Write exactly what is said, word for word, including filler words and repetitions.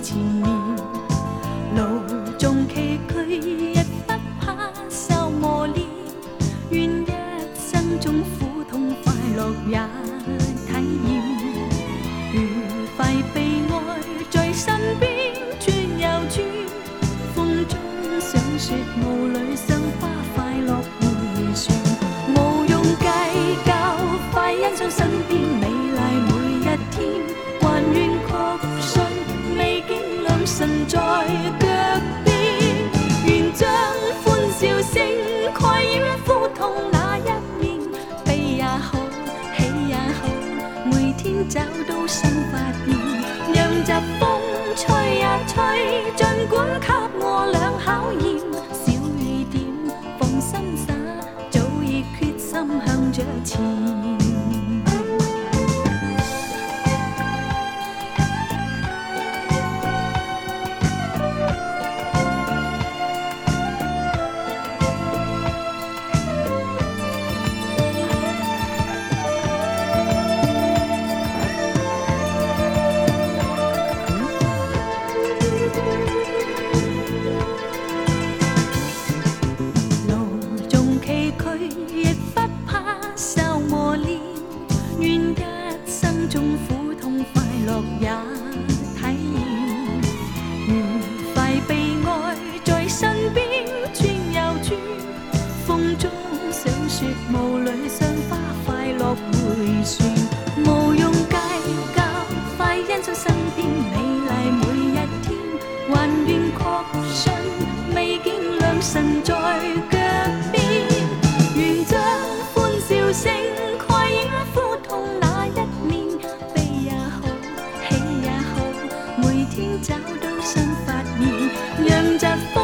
前面。路縱崎嶇，亦不怕受磨練。願一生中苦痛快樂也體驗。愉快悲哀在身邊轉又轉，風中想說霧裏賞花快樂迴旋。無用計較，快欣賞身邊美麗每一天，還願確信美景良辰在腳邊。願將歡笑聲蓋掩苦痛那一面，悲也好，喜也好，每天找到新發現。讓疾風吹呀吹，儘管給我倆考驗。小雨點，放心灑，早已決心向着前。亦不怕受磨練，願一生中苦痛快樂也體驗。愉快悲哀在身邊轉又轉，風中想說霧裏賞花快樂迴旋。無用計較，快欣賞身邊美麗每一天，還願確信美景良辰在腳邊。願將歡笑聲蓋掩苦痛那一面，悲也好，喜也好，每天找到新發現，讓疾